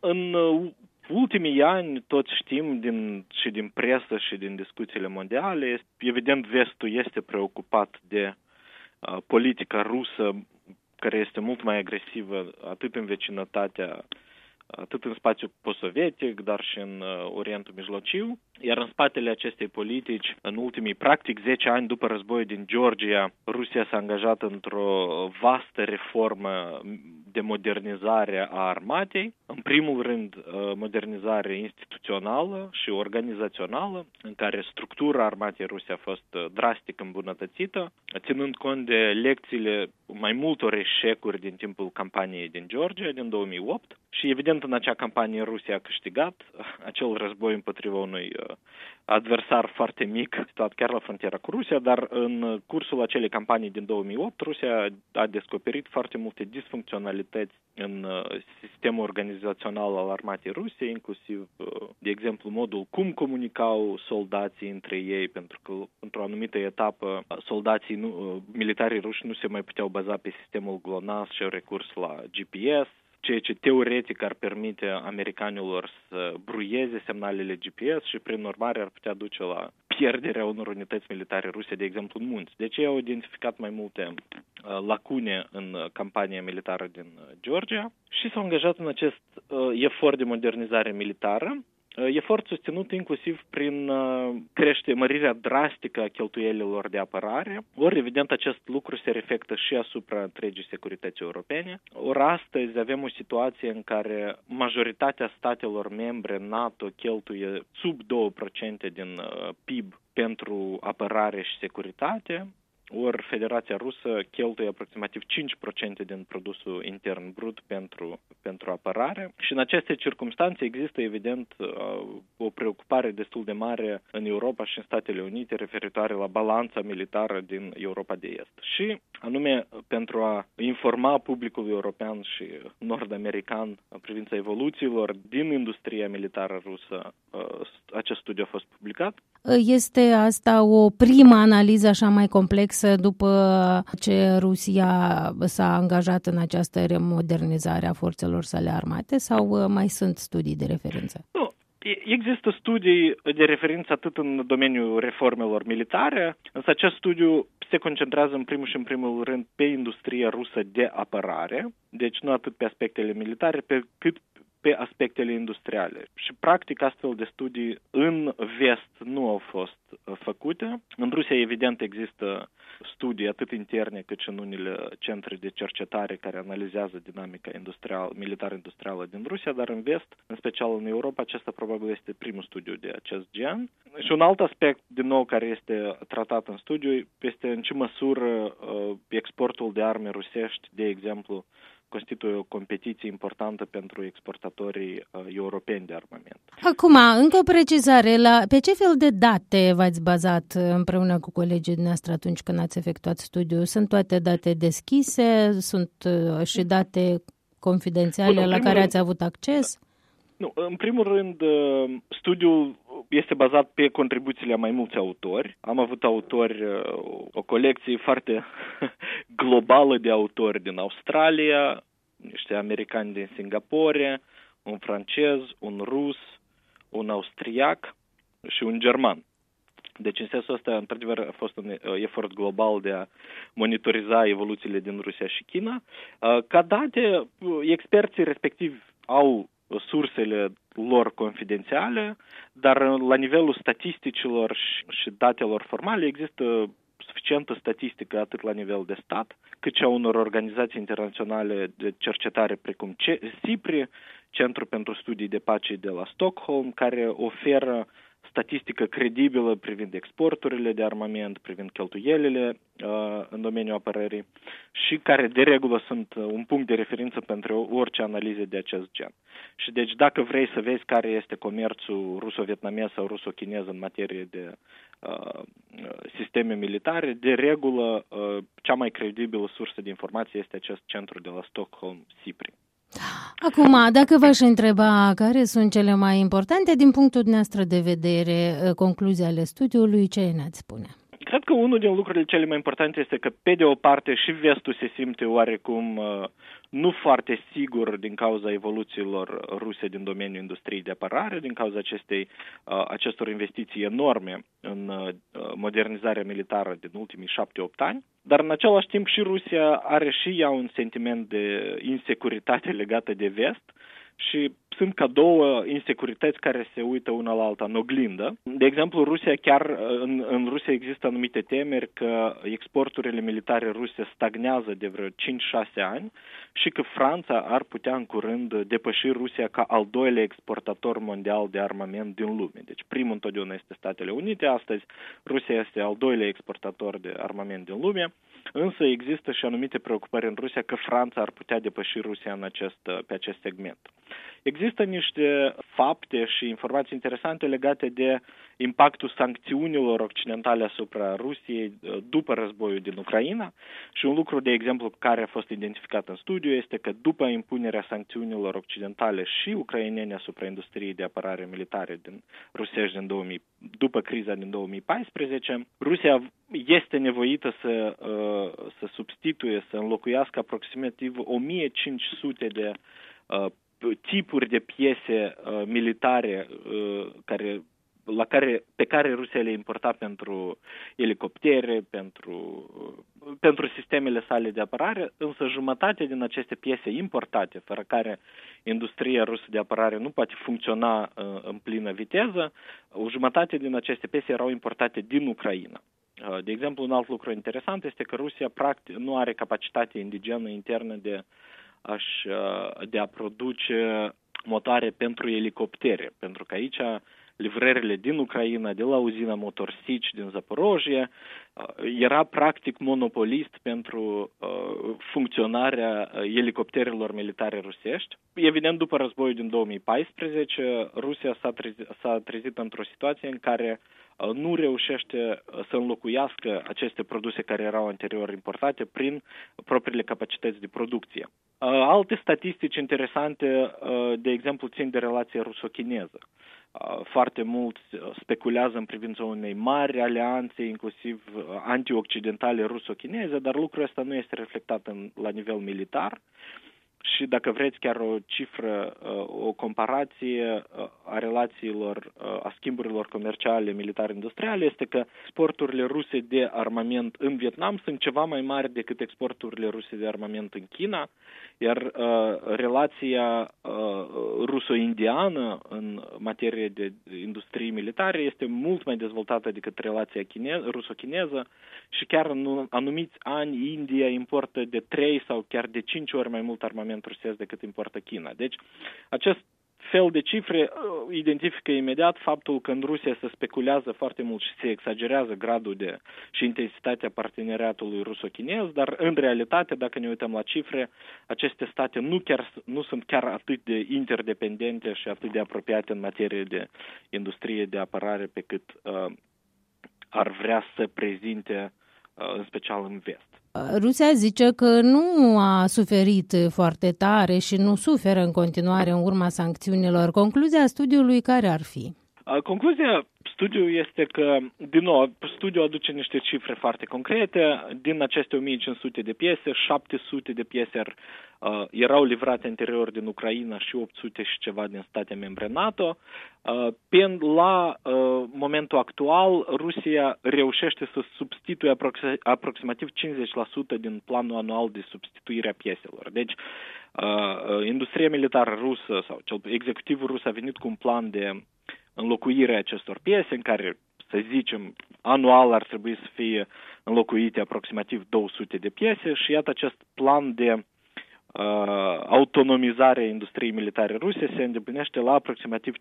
În ultimii ani, toți știm și din presă și din discuțiile mondiale, evident vestul este preocupat de politica rusă, care este mult mai agresivă atât în vecinătatea, atât în spațiul post-sovietic, dar și în Orientul Mijlociu. Iar în spatele acestei politici, în ultimii, practic 10 ani după războiul din Georgia, Rusia s-a angajat într-o vastă reformă de modernizare a armatei. În primul rând, modernizare instituțională și organizațională, în care structura armatei Rusiei a fost drastic îmbunătățită, ținând cont de lecțiile mai multor eșecuri din timpul campaniei din Georgia, din 2008. Și evident, în acea campanie Rusia a câștigat acel război împotriva unui adversar foarte mic, situat chiar la frontiera cu Rusia, dar în cursul acelei campanii din 2008, Rusia a descoperit foarte multe disfuncționalități în sistemul organizațional al armatei Rusiei, inclusiv, de exemplu, modul cum comunicau soldații între ei, pentru că într-o anumită etapă militarii ruși nu se mai puteau baza pe sistemul GLONASS și au recurs la GPS, ceea ce teoretic ar permite americanilor să bruieze semnalele GPS și prin urmare ar putea duce la pierderea unor unități militare ruse, de exemplu în munți. Deci ei au identificat mai multe lacune în campania militară din Georgia și s-au angajat în acest efort de modernizare militară, efort susținut inclusiv prin mărirea drastică a cheltuielilor de apărare. Ori, evident, acest lucru se reflectă și asupra întregii securități europene. Ori astăzi avem o situație în care majoritatea statelor membre NATO cheltuie sub 2% din PIB pentru apărare și securitate. Ori Federația Rusă cheltuie aproximativ 5% din produsul intern brut pentru apărare. Și în aceste circumstanțe există, evident, o preocupare destul de mare în Europa și în Statele Unite referitoare la balanța militară din Europa de Est. Și anume pentru a informa publicul european și nord-american în privința evoluțiilor din industria militară rusă, acest studiu a fost publicat. Este asta o primă analiză așa mai complexă după ce Rusia s-a angajat în această remodernizare a forțelor sale armate sau mai sunt studii de referință? Nu. Există studii de referință atât în domeniul reformelor militare, însă acest studiu se concentrează în primul rând pe industria rusă de apărare, deci nu atât pe aspectele militare, cât pe aspectele industriale. Și practic astfel de studii în vest nu au fost făcute. În Rusia evident există studii atât interne cât și în unele centre de cercetare care analizează dinamica militar-industrială din Rusia, dar în vest, în special în Europa, acesta probabil este primul studiu de acest gen. Și un alt aspect, din nou, care este tratat în studiu, este în ce măsură exportul de arme rusești, de exemplu, constituie o competiție importantă pentru exportatorii europeni de armament. Acum, încă o precizare. Pe ce fel de date v-ați bazat împreună cu colegii dumneavoastră atunci când ați efectuat studiul? Sunt toate date deschise? Sunt și date confidențiale la care ați avut acces? Nu, în primul rând, studiul este bazat pe contribuțiile a mai mulți autori. Am avut autori, o colecție foarte globală de autori din Australia, niște americani din Singapore, un francez, un rus, un austriac și un german. Deci, în sensul ăsta, într-adevăr, a fost un efort global de a monitoriza evoluțiile din Rusia și China. Ca date, experții respectivi au sursele lor confidențiale, dar la nivelul statisticilor și datelor formale există suficientă statistică atât la nivel de stat, cât și a unor organizații internaționale de cercetare precum CIPRI, Centrul pentru Studii de Pace de la Stockholm, care oferă statistică credibilă privind exporturile de armament, privind cheltuielile în domeniul apărării și care de regulă sunt un punct de referință pentru orice analize de acest gen. Și deci dacă vrei să vezi care este comerțul ruso-vietnamez sau ruso-chinez în materie de sisteme militare, de regulă cea mai credibilă sursă de informație este acest centru de la Stockholm, CIPRI. Acum, dacă v-aș întreba care sunt cele mai importante din punctul dumneavoastră de vedere concluzii ale studiului, ce ne-ați spune? Cred că unul din lucrurile cele mai importante este că, pe de o parte, și vestul se simte oarecum nu foarte sigur din cauza evoluțiilor ruse din domeniul industriei de apărare, din cauza acestor investiții enorme în modernizarea militară din ultimii 7-8 ani, dar în același timp și Rusia are și ea un sentiment de insecuritate legată de vest și sunt ca două insecurități care se uită una la alta în oglindă. De exemplu, Rusia în Rusia există anumite temeri că exporturile militare ruse stagnează de vreo 5-6 ani și că Franța ar putea în curând depăși Rusia ca al doilea exportator mondial de armament din lume. Deci primul întotdeauna este Statele Unite, astăzi Rusia este al doilea exportator de armament din lume, însă există și anumite preocupări în Rusia că Franța ar putea depăși Rusia pe acest segment. Există niște fapte și informații interesante legate de impactul sancțiunilor occidentale asupra Rusiei după războiul din Ucraina și un lucru, de exemplu, care a fost identificat în studiu este că după impunerea sancțiunilor occidentale și ucrainene asupra industriei de apărare militare rusești după criza din 2014, Rusia este nevoită să substituie, să înlocuiască aproximativ 1500 de tipuri de piese militare pe care Rusia le importa pentru elicoptere, pentru sistemele sale de apărare, însă jumătate din aceste piese importate, fără care industria rusă de apărare nu poate funcționa în plină viteză, o jumătate din aceste piese erau importate din Ucraina. De exemplu, un alt lucru interesant este că Rusia practic nu are capacitate indigenă internă de a produce motoare pentru elicoptere, pentru că aici livrările din Ucraina, de la uzina Motor Sich din Zaporojie, era practic monopolist pentru funcționarea elicopterelor militare rusești. Evident, după războiul din 2014, Rusia s-a trezit într-o situație în care nu reușește să înlocuiască aceste produse care erau anterior importate prin propriile capacități de producție. Alte statistici interesante, de exemplu, țin de relația ruso-chineză. Foarte mulți speculează în privința unei mari alianțe, inclusiv anti-occidentale ruso-chineze, dar lucrul ăsta nu este reflectat la nivel militar. Și dacă vreți chiar o cifră, o comparație a relațiilor, a schimburilor comerciale militare-industriale, este că exporturile ruse de armament în Vietnam sunt ceva mai mari decât exporturile ruse de armament în China, iar relația ruso-indiană în materie de industrie militare este mult mai dezvoltată decât relația ruso-chineză și chiar în anumiți ani India importă de 3 sau chiar de 5 ori mai mult armament rusesc decât importă China. Deci acest fel de cifre identifică imediat faptul că în Rusia se speculează foarte mult și se exagerează gradul și intensitatea parteneriatului ruso-chinez, dar în realitate, dacă ne uităm la cifre, aceste state nu sunt chiar atât de interdependente și atât de apropiate în materie de industrie de apărare pe cât ar vrea să prezinte, în special în vest. Rusia zice că nu a suferit foarte tare și nu suferă în continuare în urma sancțiunilor. Concluzia studiului care ar fi? Concluzia studiului este că, din nou, studiul aduce niște cifre foarte concrete. Din aceste 1500 de piese, 700 de piese erau livrate anterior din Ucraina și 800 și ceva din state membre NATO. La momentul actual, Rusia reușește să substituie aproximativ 50% din planul anual de substituire a pieselor. Deci, industria militară rusă sau executivul rus a venit cu un plan de înlocuire a acestor piese, în care, să zicem, anual ar trebui să fie înlocuite aproximativ 200 de piese și iată acest plan de autonomizare a industriei militare ruse se îndeplinește la aproximativ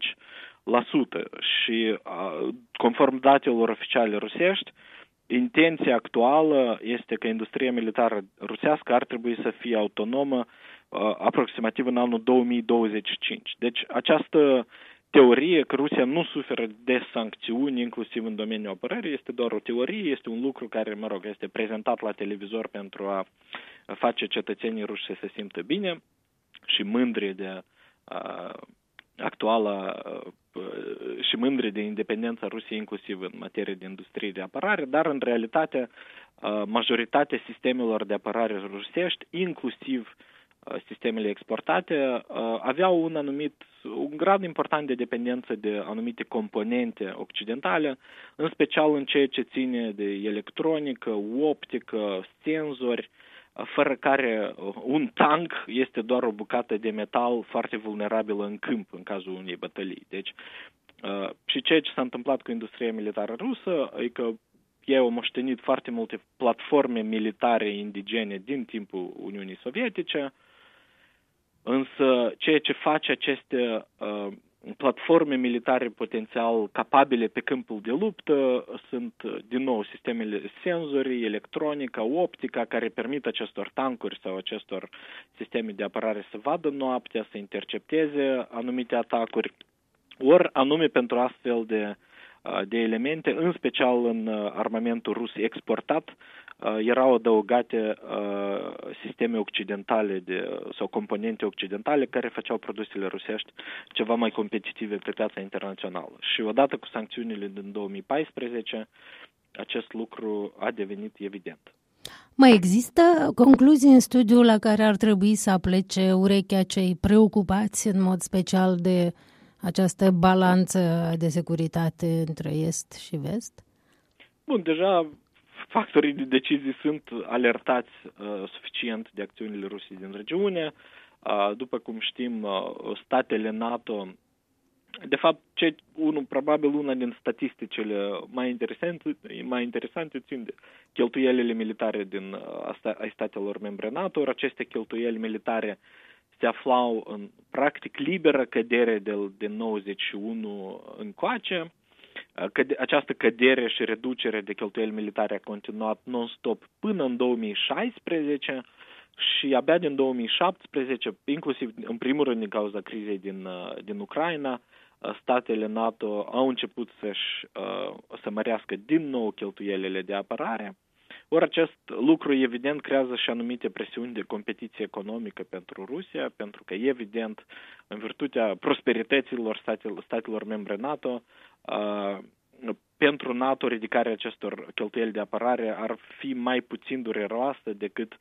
50% și conform datelor oficiale rusești, intenția actuală este că industria militară rusească ar trebui să fie autonomă aproximativ în anul 2025. Deci această teorie că Rusia nu suferă de sancțiuni, inclusiv în domeniul apărării, este doar o teorie, este un lucru care, este prezentat la televizor pentru a face cetățenii ruși să se simtă bine și mândri de și mândri de independența Rusiei, inclusiv în materie de industrie de apărare, dar în realitate majoritatea sistemelor de apărare rusești, inclusiv sistemele exportate, aveau un grad important de dependență de anumite componente occidentale, în special în ceea ce ține de electronică, optică, senzori, fără care un tank este doar o bucată de metal foarte vulnerabilă în câmp în cazul unei bătălii. Deci, și ceea ce s-a întâmplat cu industria militară rusă, e că ei au moștenit foarte multe platforme militare indigene din timpul Uniunii Sovietice, însă ceea ce face aceste platforme militare potențial capabile pe câmpul de luptă sunt, din nou, sistemele senzorii, electronica, optica, care permit acestor tancuri sau acestor sisteme de apărare să vadă noaptea, să intercepteze anumite atacuri, ori anume pentru astfel de elemente, în special în armamentul rus exportat, erau adăugate sisteme occidentale sau componente occidentale care făceau produsele rusești ceva mai competitive pe piața internațională. Și odată cu sancțiunile din 2014, acest lucru a devenit evident. Mai există concluzii în studiul la care ar trebui să aplece urechea cei preocupați în mod special de această balanță de securitate între Est și Vest? Bun, deja factorii de decizii sunt alertați suficient de acțiunile Rusiei din regiune. După cum știm, statele NATO, de fapt, probabil una din statisticile mai interesante țin de cheltuielile militare ai statelor membre NATO, ori aceste cheltuieli militare se aflau în practic liberă cădere de 91 încoace. Această cădere și reducere de cheltuieli militare a continuat non-stop până în 2016 și abia din 2017, inclusiv în primul rând din cauza crizei din Ucraina, statele NATO au început să mărească din nou cheltuielile de apărare. Ori acest lucru, evident, creează și anumite presiuni de competiție economică pentru Rusia, pentru că, evident, în virtutea prosperităților statelor membre NATO, pentru NATO ridicarea acestor cheltuieli de apărare ar fi mai puțin dureroasă decât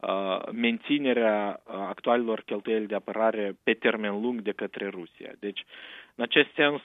menținerea actualelor cheltuieli de apărare pe termen lung de către Rusia. Deci, în acest sens,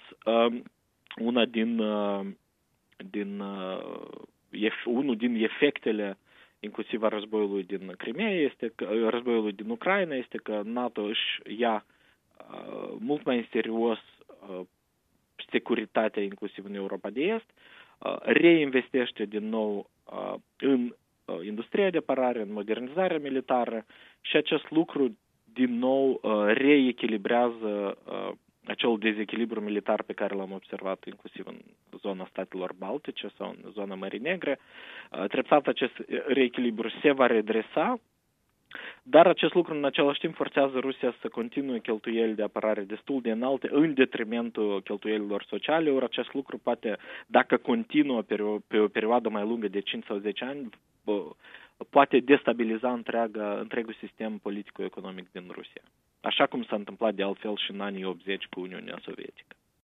unul din efectele inclusiv a războiului din Crimea, războiului din Ucraina, este că NATO își ia mult mai în serios securitatea inclusiv în Europa de Est, reinvestește din nou în industria de apărare, în modernizarea militară și acest lucru din nou reechilibrează acel dezechilibru militar pe care l-am observat inclusiv în zona statelor baltice sau în zona Mării Negre. Treptat acest reechilibru se va redresa, dar acest lucru în același timp forțează Rusia să continue cheltuieli de apărare destul de înalte în detrimentul cheltuielilor sociale, ori acest lucru poate, dacă continuă pe o perioadă mai lungă de 5 sau 10 ani, poate destabiliza întregul sistem politico-economic din Rusia. Așa cum s-a întâmplat de altfel și în anii 80 cu Uniunea Sovietică.